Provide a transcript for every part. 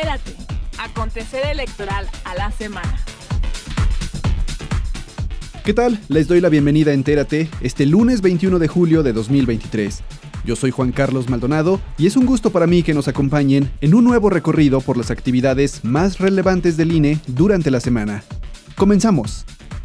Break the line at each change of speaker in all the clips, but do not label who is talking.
Entérate, acontecer electoral a la semana.
¿Qué tal? Les doy la bienvenida a Entérate este lunes 21 de julio de 2023. Yo soy Juan Carlos Maldonado y es un gusto para mí que nos acompañen en un nuevo recorrido por las actividades más relevantes del INE durante la semana. ¡Comenzamos!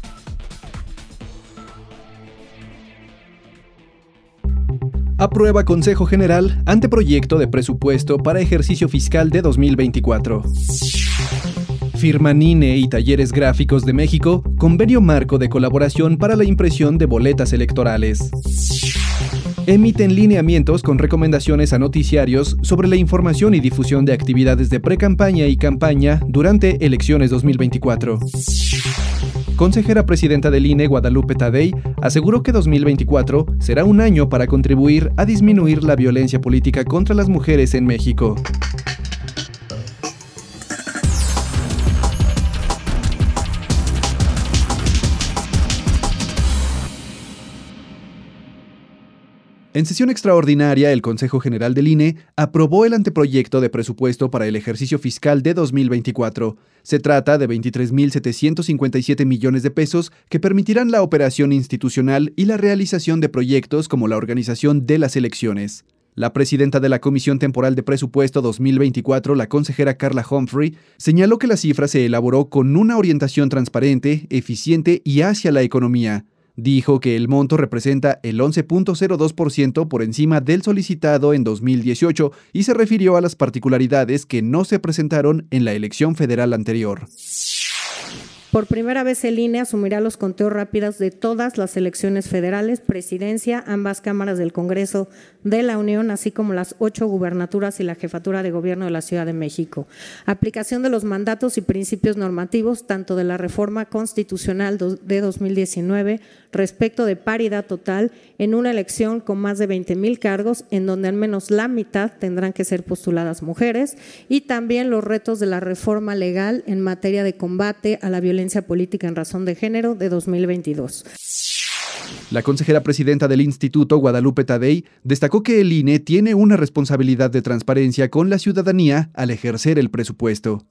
Aprueba Consejo General anteproyecto de presupuesto para ejercicio fiscal de 2024. Firman INE y Talleres Gráficos de México convenio marco de colaboración para la impresión de boletas electorales. Emiten lineamientos con recomendaciones a noticiarios sobre la información y difusión de actividades de precampaña y campaña durante elecciones 2024. Consejera presidenta del INE, Guadalupe Tadei, aseguró que 2024 será un año para contribuir a disminuir la violencia política contra las mujeres en México. En sesión extraordinaria, el Consejo General del INE aprobó el anteproyecto de presupuesto para el ejercicio fiscal de 2024. Se trata de 23.757 millones de pesos que permitirán la operación institucional y la realización de proyectos como la organización de las elecciones. La presidenta de la Comisión Temporal de Presupuesto 2024, la consejera Carla Humphrey, señaló que la cifra se elaboró con una orientación transparente, eficiente y hacia la economía. Dijo que el monto representa el 11.02% por encima del solicitado en 2018 y se refirió a las particularidades que no se presentaron en la elección federal anterior.
Por primera vez el INE asumirá los conteos rápidos de todas las elecciones federales, presidencia, ambas cámaras del Congreso de la Unión, así como las 8 gubernaturas y la jefatura de gobierno de la Ciudad de México. Aplicación de los mandatos y principios normativos, tanto de la reforma constitucional de 2019 respecto de paridad total en una elección con más de 20,000 cargos, en donde al menos la mitad tendrán que ser postuladas mujeres, y también los retos de la reforma legal en materia de combate a la violencia política en razón de género de 2022.
La consejera presidenta del Instituto, Guadalupe Tadei, destacó que el INE tiene una responsabilidad de transparencia con la ciudadanía al ejercer el presupuesto.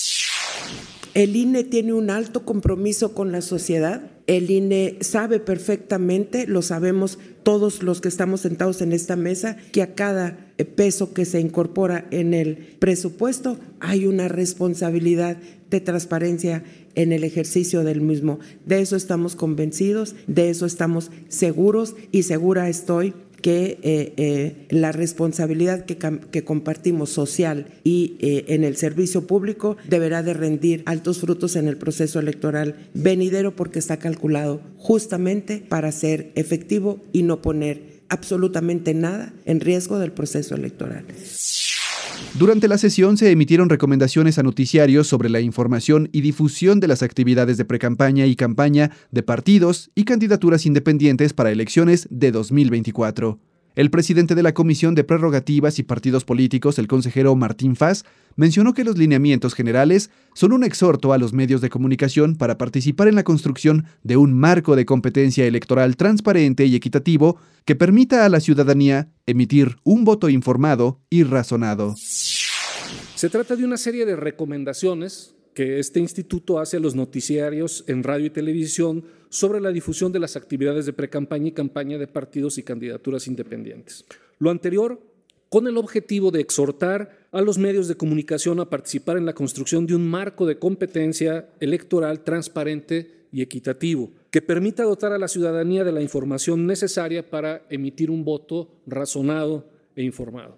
El INE tiene un alto compromiso con la sociedad. El INE sabe perfectamente, lo sabemos todos los que estamos sentados en esta mesa, que a cada peso que se incorpora en el presupuesto hay una responsabilidad de transparencia en el ejercicio del mismo. De eso estamos convencidos, de eso estamos seguros y segura estoy que la responsabilidad que compartimos social y en el servicio público deberá de rendir altos frutos en el proceso electoral venidero, porque está calculado justamente para ser efectivo y no poner absolutamente nada en riesgo del proceso electoral.
Durante la sesión se emitieron recomendaciones a noticiarios sobre la información y difusión de las actividades de precampaña y campaña de partidos y candidaturas independientes para elecciones de 2024. El presidente de la Comisión de Prerrogativas y Partidos Políticos, el consejero Martín Faz, mencionó que los lineamientos generales son un exhorto a los medios de comunicación para participar en la construcción de un marco de competencia electoral transparente y equitativo que permita a la ciudadanía emitir un voto informado y razonado.
Se trata de una serie de recomendaciones que este instituto hace a los noticiarios en radio y televisión sobre la difusión de las actividades de precampaña y campaña de partidos y candidaturas independientes. Lo anterior con el objetivo de exhortar a los medios de comunicación a participar en la construcción de un marco de competencia electoral transparente y equitativo, que permita dotar a la ciudadanía de la información necesaria para emitir un voto razonado e informado.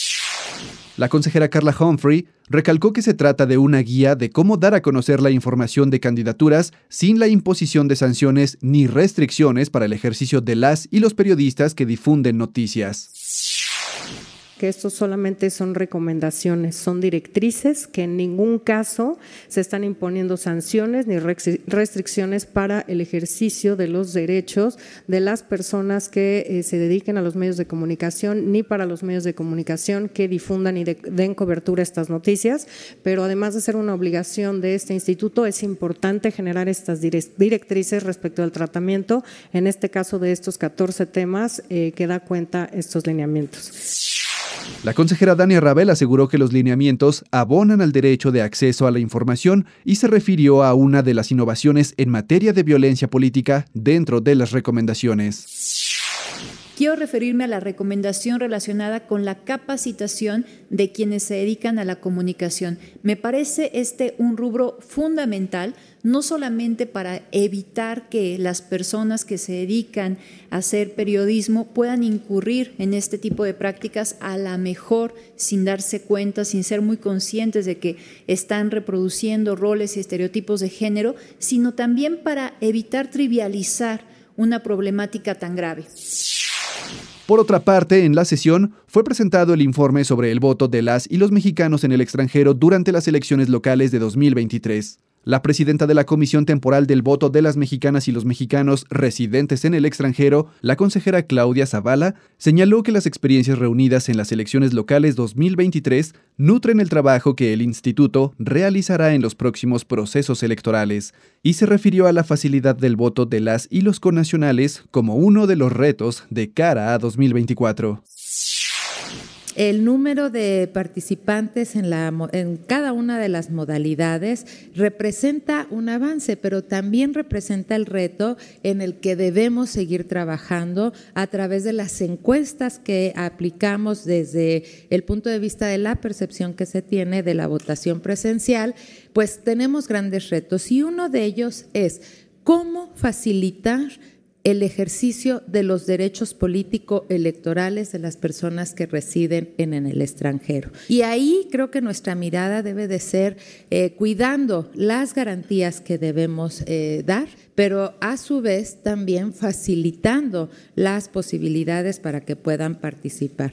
La consejera Carla Humphrey recalcó que se trata de una guía de cómo dar a conocer la información de candidaturas sin la imposición de sanciones ni restricciones para el ejercicio de las y los periodistas que difunden noticias.
Que esto solamente son recomendaciones, son directrices, que en ningún caso se están imponiendo sanciones ni restricciones para el ejercicio de los derechos de las personas que se dediquen a los medios de comunicación, ni para los medios de comunicación que difundan y den cobertura a estas noticias. Pero además de ser una obligación de este instituto, es importante generar estas directrices respecto al tratamiento, en este caso de estos 14 temas que da cuenta estos lineamientos.
La consejera Dania Rabel aseguró que los lineamientos abonan al derecho de acceso a la información y se refirió a una de las innovaciones en materia de violencia política dentro de las recomendaciones.
Quiero referirme a la recomendación relacionada con la capacitación de quienes se dedican a la comunicación. Me parece un rubro fundamental, no solamente para evitar que las personas que se dedican a hacer periodismo puedan incurrir en este tipo de prácticas, a la mejor sin darse cuenta, sin ser muy conscientes de que están reproduciendo roles y estereotipos de género, sino también para evitar trivializar una problemática tan grave.
Por otra parte, en la sesión fue presentado el informe sobre el voto de las y los mexicanos en el extranjero durante las elecciones locales de 2023. La presidenta de la Comisión Temporal del Voto de las Mexicanas y los Mexicanos residentes en el extranjero, la consejera Claudia Zavala, señaló que las experiencias reunidas en las elecciones locales 2023 nutren el trabajo que el instituto realizará en los próximos procesos electorales, y se refirió a la facilidad del voto de las y los connacionales como uno de los retos de cara a 2024.
El número de participantes en cada una de las modalidades representa un avance, pero también representa el reto en el que debemos seguir trabajando a través de las encuestas que aplicamos desde el punto de vista de la percepción que se tiene de la votación presencial. Pues tenemos grandes retos y uno de ellos es cómo facilitar el ejercicio de los derechos político-electorales de las personas que residen en el extranjero. Y ahí creo que nuestra mirada debe de ser cuidando las garantías que debemos dar, pero a su vez también facilitando las posibilidades para que puedan participar.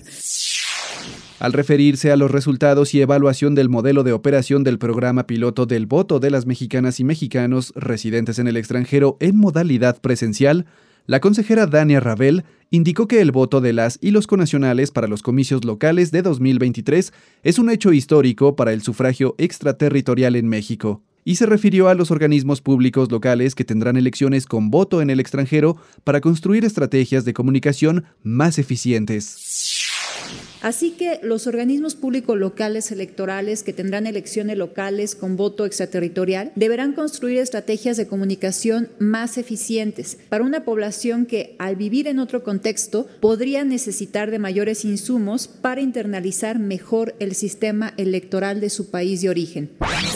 Al referirse a los resultados y evaluación del modelo de operación del programa piloto del voto de las mexicanas y mexicanos residentes en el extranjero en modalidad presencial, la consejera Dania Rabel indicó que el voto de las y los connacionales para los comicios locales de 2023 es un hecho histórico para el sufragio extraterritorial en México, y se refirió a los organismos públicos locales que tendrán elecciones con voto en el extranjero para construir estrategias de comunicación más eficientes.
Así que los organismos públicos locales electorales que tendrán elecciones locales con voto extraterritorial deberán construir estrategias de comunicación más eficientes para una población que, al vivir en otro contexto, podría necesitar de mayores insumos para internalizar mejor el sistema electoral de su país de origen.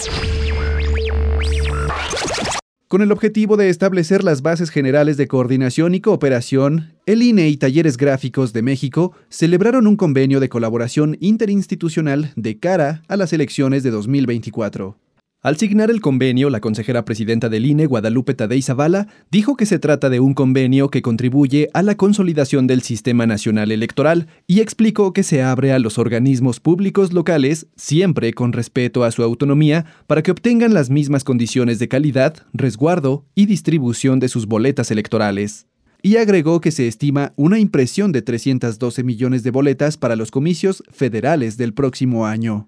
Con el objetivo de establecer las bases generales de coordinación y cooperación, el INE y Talleres Gráficos de México celebraron un convenio de colaboración interinstitucional de cara a las elecciones de 2024. Al signar el convenio, la consejera presidenta del INE, Guadalupe Tadei Zavala, dijo que se trata de un convenio que contribuye a la consolidación del Sistema Nacional Electoral y explicó que se abre a los organismos públicos locales, siempre con respeto a su autonomía, para que obtengan las mismas condiciones de calidad, resguardo y distribución de sus boletas electorales. Y agregó que se estima una impresión de 312 millones de boletas para los comicios federales del próximo año.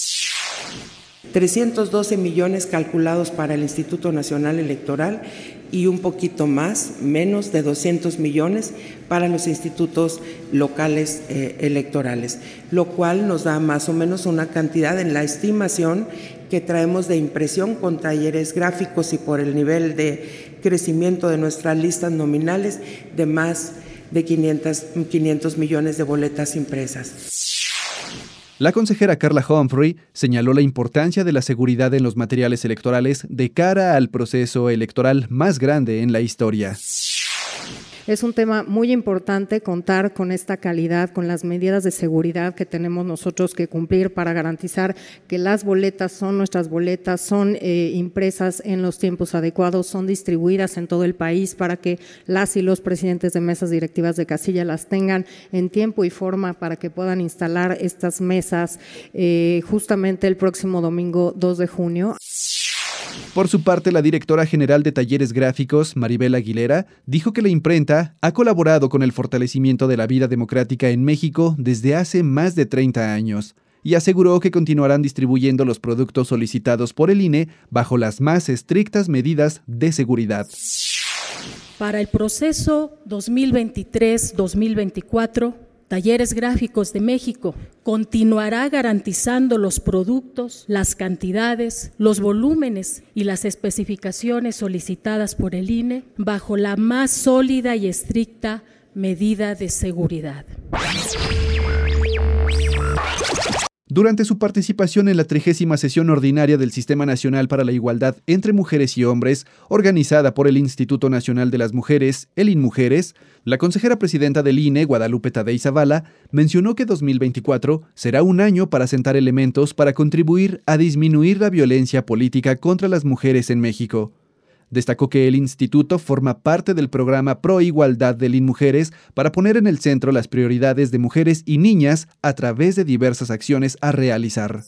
312 millones calculados para el Instituto Nacional Electoral y un poquito menos de 200 millones para los institutos locales electorales, lo cual nos da más o menos una cantidad en la estimación que traemos de impresión con Talleres Gráficos y por el nivel de crecimiento de nuestras listas nominales de más de 500 millones de boletas impresas.
La consejera Carla Humphrey señaló la importancia de la seguridad en los materiales electorales de cara al proceso electoral más grande en la historia.
Es un tema muy importante contar con esta calidad, con las medidas de seguridad que tenemos nosotros que cumplir para garantizar que las boletas son nuestras boletas, son impresas en los tiempos adecuados, son distribuidas en todo el país para que las y los presidentes de mesas directivas de casilla las tengan en tiempo y forma para que puedan instalar estas mesas justamente el próximo domingo 2 de junio.
Por su parte, la directora general de Talleres Gráficos, Maribel Aguilera, dijo que la imprenta ha colaborado con el fortalecimiento de la vida democrática en México desde hace más de 30 años y aseguró que continuarán distribuyendo los productos solicitados por el INE bajo las más estrictas medidas de seguridad.
Para el proceso 2023-2024, Talleres Gráficos de México continuará garantizando los productos, las cantidades, los volúmenes y las especificaciones solicitadas por el INE bajo la más sólida y estricta medida de seguridad.
Durante su participación en la 30ª sesión ordinaria del Sistema Nacional para la Igualdad entre Mujeres y Hombres, organizada por el Instituto Nacional de las Mujeres, el INMujeres, la consejera presidenta del INE, Guadalupe Tadei Zavala, mencionó que 2024 será un año para sentar elementos para contribuir a disminuir la violencia política contra las mujeres en México. Destacó que el instituto forma parte del programa Pro Igualdad del INMujeres para poner en el centro las prioridades de mujeres y niñas a través de diversas acciones a realizar.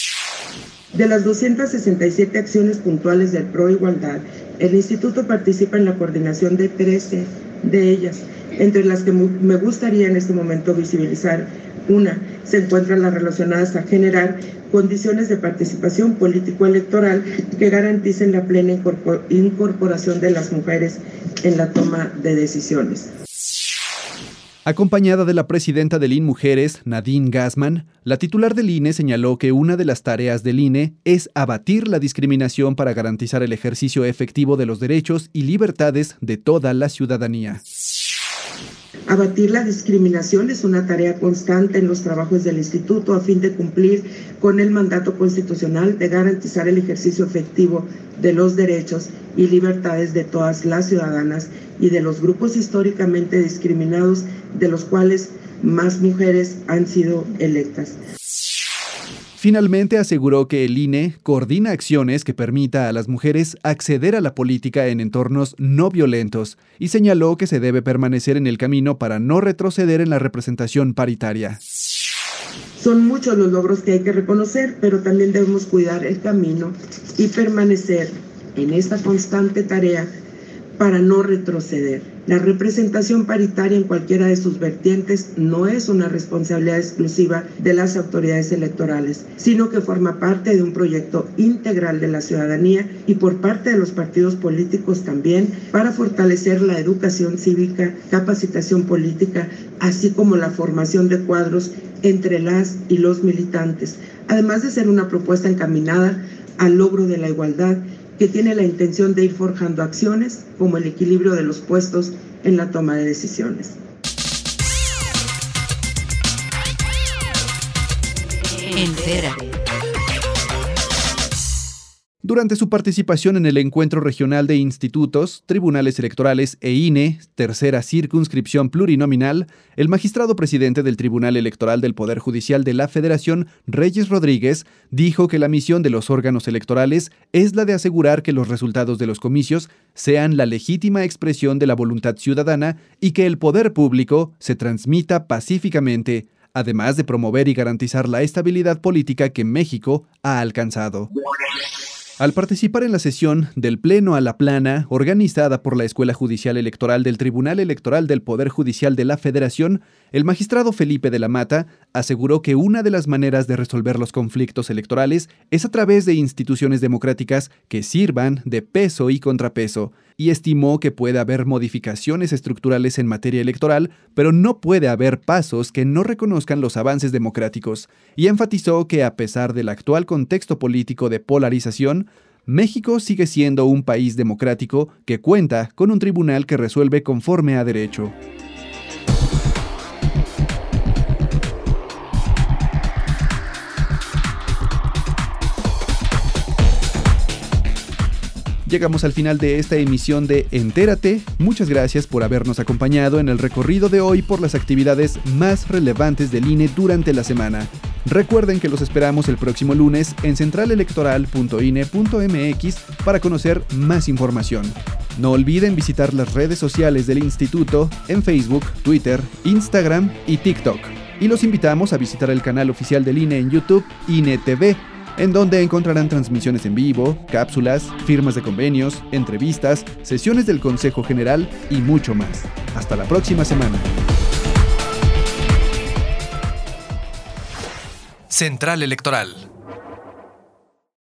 De las 267 acciones puntuales del Pro Igualdad, el instituto participa en la coordinación de 13 de ellas, entre las que me gustaría en este momento visibilizar. Una, se encuentran las relacionadas a generar condiciones de participación político-electoral que garanticen la plena incorporación de las mujeres en la toma de decisiones.
Acompañada de la presidenta del INMujeres, Nadine Gassman, la titular del INE señaló que una de las tareas del INE es abatir la discriminación para garantizar el ejercicio efectivo de los derechos y libertades de toda la ciudadanía.
Abatir la discriminación es una tarea constante en los trabajos del instituto a fin de cumplir con el mandato constitucional de garantizar el ejercicio efectivo de los derechos y libertades de todas las ciudadanas y de los grupos históricamente discriminados, de los cuales más mujeres han sido electas.
Finalmente aseguró que el INE coordina acciones que permita a las mujeres acceder a la política en entornos no violentos y señaló que se debe permanecer en el camino para no retroceder en la representación paritaria.
Son muchos los logros que hay que reconocer, pero también debemos cuidar el camino y permanecer en esta constante tarea para no retroceder. La representación paritaria en cualquiera de sus vertientes no es una responsabilidad exclusiva de las autoridades electorales, sino que forma parte de un proyecto integral de la ciudadanía y por parte de los partidos políticos también, para fortalecer la educación cívica, capacitación política, así como la formación de cuadros entre las y los militantes, además de ser una propuesta encaminada al logro de la igualdad, que tiene la intención de ir forjando acciones como el equilibrio de los puestos en la toma de decisiones.
Entérate. Durante su participación en el Encuentro Regional de Institutos, Tribunales Electorales e INE, tercera circunscripción plurinominal, el magistrado presidente del Tribunal Electoral del Poder Judicial de la Federación, Reyes Rodríguez, dijo que la misión de los órganos electorales es la de asegurar que los resultados de los comicios sean la legítima expresión de la voluntad ciudadana y que el poder público se transmita pacíficamente, además de promover y garantizar la estabilidad política que México ha alcanzado. Al participar en la sesión del Pleno a la Plana, organizada por la Escuela Judicial Electoral del Tribunal Electoral del Poder Judicial de la Federación, el magistrado Felipe de la Mata aseguró que una de las maneras de resolver los conflictos electorales es a través de instituciones democráticas que sirvan de peso y contrapeso, y estimó que puede haber modificaciones estructurales en materia electoral, pero no puede haber pasos que no reconozcan los avances democráticos, y enfatizó que a pesar del actual contexto político de polarización, México sigue siendo un país democrático que cuenta con un tribunal que resuelve conforme a derecho. Llegamos al final de esta emisión de Entérate. Muchas gracias por habernos acompañado en el recorrido de hoy por las actividades más relevantes del INE durante la semana. Recuerden que los esperamos el próximo lunes en centralelectoral.ine.mx para conocer más información. No olviden visitar las redes sociales del instituto en Facebook, Twitter, Instagram y TikTok. Y los invitamos a visitar el canal oficial del INE en YouTube, INE TV, en donde encontrarán transmisiones en vivo, cápsulas, firmas de convenios, entrevistas, sesiones del Consejo General y mucho más. Hasta la próxima semana.
Central Electoral.